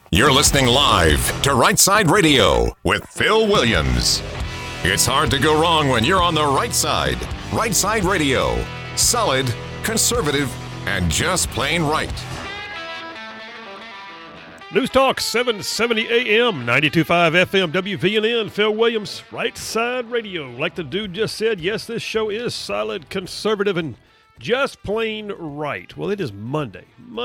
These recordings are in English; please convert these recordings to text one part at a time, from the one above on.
You're listening live to Right Side Radio with Phil Williams. It's hard to go wrong when you're on the right side. Right Side Radio. Solid, conservative, and just plain right. News Talk 770 AM, 92.5 FM, WVNN, Phil Williams, Right Side Radio. Like the dude just said, yes, this show is solid, conservative, and just plain right. Well, it is Monday,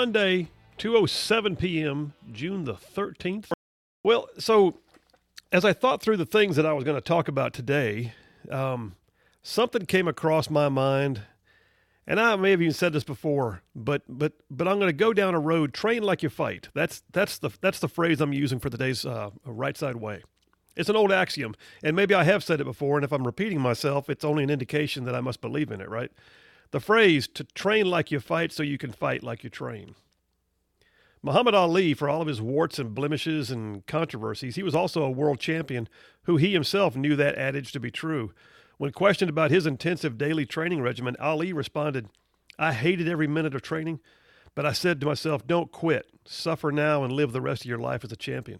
2:07 p.m., June the 13th. Well, so as I thought through the things that I was going to talk about today, something came across my mind, and I may have even said this before, but I'm going to go down a road, train like you fight. That's the phrase I'm using for today's Right Side Way. It's an old axiom, and maybe I have said it before, and if I'm repeating myself, it's only an indication that I must believe in it, right? The phrase, to train like you fight so you can fight like you train. Muhammad Ali, for all of his warts and blemishes and controversies, he was also a world champion who he himself knew that adage to be true. When questioned about his intensive daily training regimen, Ali responded, "I hated every minute of training, but I said to myself, don't quit. Suffer now and live the rest of your life as a champion."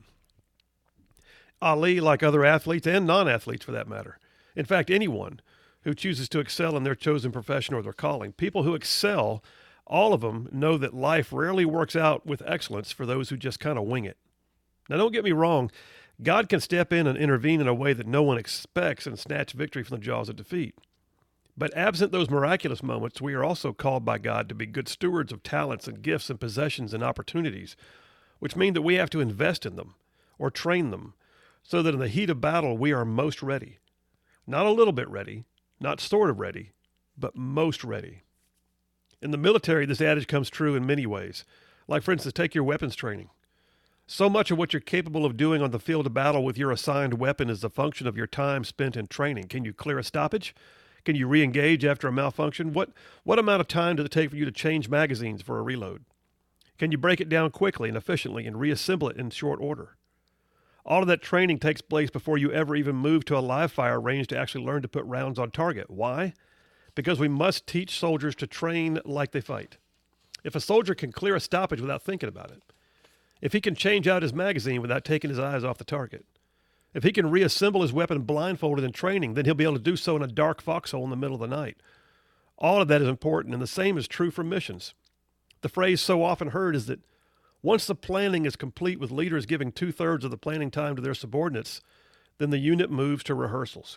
Ali, like other athletes and non-athletes for that matter, in fact, anyone who chooses to excel in their chosen profession or their calling, people who excel, all of them know that life rarely works out with excellence for those who just kind of wing it. Now, don't get me wrong. God can step in and intervene in a way that no one expects and snatch victory from the jaws of defeat. But absent those miraculous moments, we are also called by God to be good stewards of talents and gifts and possessions and opportunities, which mean that we have to invest in them or train them so that in the heat of battle we are most ready. Not a little bit ready, not sort of ready, but most ready. In the military, this adage comes true in many ways. Like, for instance, take your weapons training. So much of what you're capable of doing on the field of battle with your assigned weapon is a function of your time spent in training. Can you clear a stoppage? Can you re-engage after a malfunction? What amount of time does it take for you to change magazines for a reload? Can you break it down quickly and efficiently and reassemble it in short order? All of that training takes place before you ever even move to a live fire range to actually learn to put rounds on target. Why? Because we must teach soldiers to train like they fight. If a soldier can clear a stoppage without thinking about it, if he can change out his magazine without taking his eyes off the target, if he can reassemble his weapon blindfolded in training, then he'll be able to do so in a dark foxhole in the middle of the night. All of that is important, and the same is true for missions. The phrase so often heard is that once the planning is complete with leaders giving 2/3 of the planning time to their subordinates, then the unit moves to rehearsals.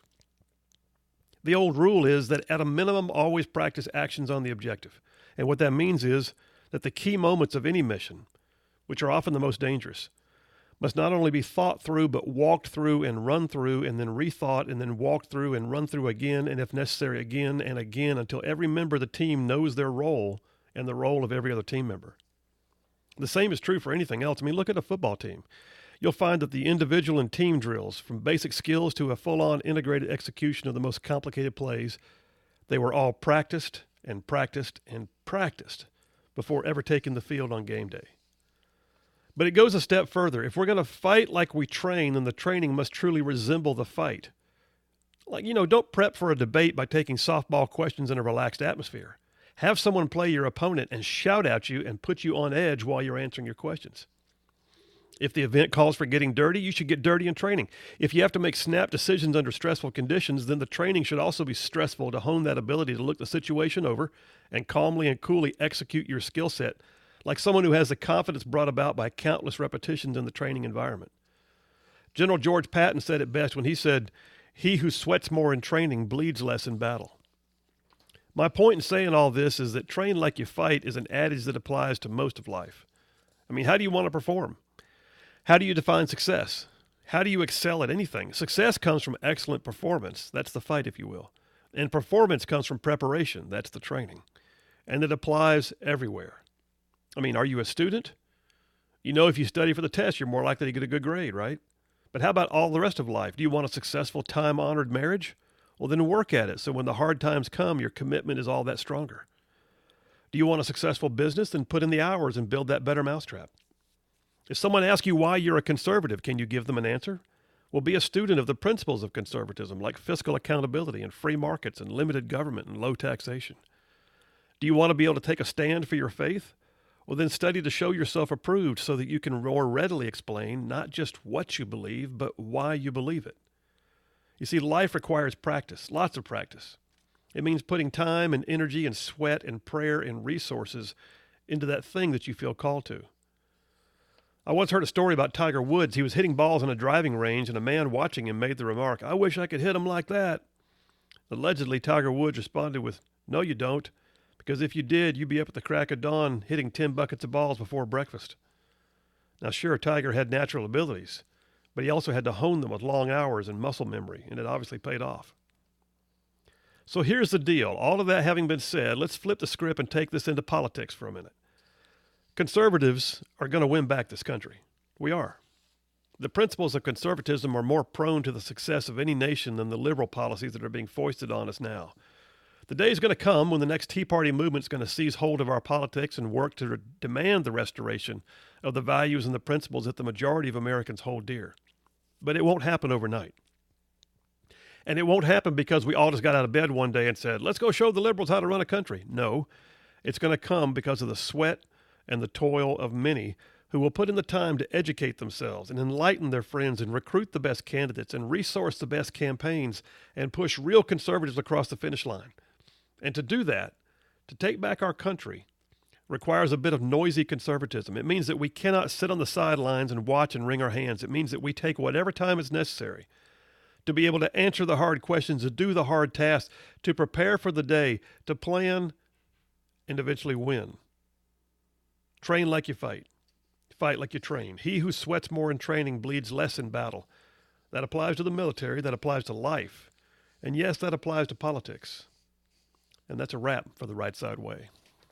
The old rule is that at a minimum, always practice actions on the objective. And what that means is that the key moments of any mission, which are often the most dangerous, must not only be thought through, but walked through and run through and then rethought and then walked through and run through again, and if necessary, again and again, until every member of the team knows their role and the role of every other team member. The same is true for anything else. I mean, look at a football team. You'll find that the individual and team drills, from basic skills to a full-on integrated execution of the most complicated plays, they were all practiced and practiced and practiced before ever taking the field on game day. But it goes a step further. If we're going to fight like we train, then the training must truly resemble the fight. Like, don't prep for a debate by taking softball questions in a relaxed atmosphere. Have someone play your opponent and shout at you and put you on edge while you're answering your questions. If the event calls for getting dirty, you should get dirty in training. If you have to make snap decisions under stressful conditions, then the training should also be stressful to hone that ability to look the situation over and calmly and coolly execute your skill set, like someone who has the confidence brought about by countless repetitions in the training environment. General George Patton said it best when he said, "He who sweats more in training bleeds less in battle." My point in saying all this is that train like you fight is an adage that applies to most of life. I mean, how do you want to perform? How do you define success? How do you excel at anything? Success comes from excellent performance. That's the fight, if you will. And performance comes from preparation. That's the training. And it applies everywhere. I mean, are you a student? If you study for the test, you're more likely to get a good grade, right? But how about all the rest of life? Do you want a successful, time-honored marriage? Well, then work at it so when the hard times come, your commitment is all that stronger. Do you want a successful business? Then put in the hours and build that better mousetrap. If someone asks you why you're a conservative, can you give them an answer? Well, be a student of the principles of conservatism, like fiscal accountability and free markets and limited government and low taxation. Do you want to be able to take a stand for your faith? Well, then study to show yourself approved so that you can more readily explain not just what you believe, but why you believe it. You see, life requires practice, lots of practice. It means putting time and energy and sweat and prayer and resources into that thing that you feel called to. I once heard a story about Tiger Woods. He was hitting balls on a driving range, and a man watching him made the remark, "I wish I could hit them like that." Allegedly, Tiger Woods responded with, "No, you don't, because if you did, you'd be up at the crack of dawn hitting 10 buckets of balls before breakfast." Now, sure, Tiger had natural abilities, but he also had to hone them with long hours and muscle memory, and it obviously paid off. So here's the deal. All of that having been said, let's flip the script and take this into politics for a minute. Conservatives are going to win back this country. We are. The principles of conservatism are more prone to the success of any nation than the liberal policies that are being foisted on us now. The day is going to come when the next Tea Party movement is going to seize hold of our politics and work to demand the restoration of the values and the principles that the majority of Americans hold dear. But it won't happen overnight. And it won't happen because we all just got out of bed one day and said, let's go show the liberals how to run a country. No, it's going to come because of the sweat and the toil of many who will put in the time to educate themselves and enlighten their friends and recruit the best candidates and resource the best campaigns and push real conservatives across the finish line. And to do that, to take back our country, requires a bit of noisy conservatism. It means that we cannot sit on the sidelines and watch and wring our hands. It means that we take whatever time is necessary to be able to answer the hard questions, to do the hard tasks, to prepare for the day, to plan, and eventually win. Train like you fight. Fight like you train. He who sweats more in training bleeds less in battle. That applies to the military. That applies to life. And yes, that applies to politics. And that's a wrap for the Right Side Way.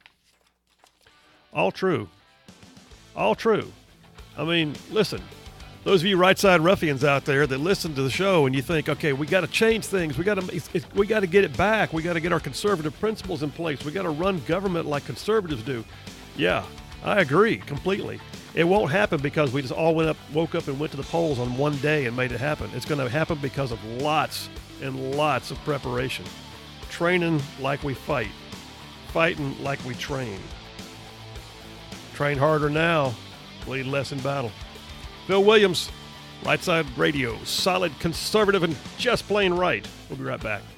All true. All true. I mean, listen, those of you right side ruffians out there that listen to the show and you think, okay, we got to change things. We got to get it back. We got to get our conservative principles in place. We got to run government like conservatives do. Yeah, I agree completely. It won't happen because we just all woke up and went to the polls on one day and made it happen. It's going to happen because of lots and lots of preparation. Training like we fight. Fighting like we train. Train harder now. Bleed less in battle. Phil Williams, Right Side Radio. Solid, conservative, and just plain right. We'll be right back.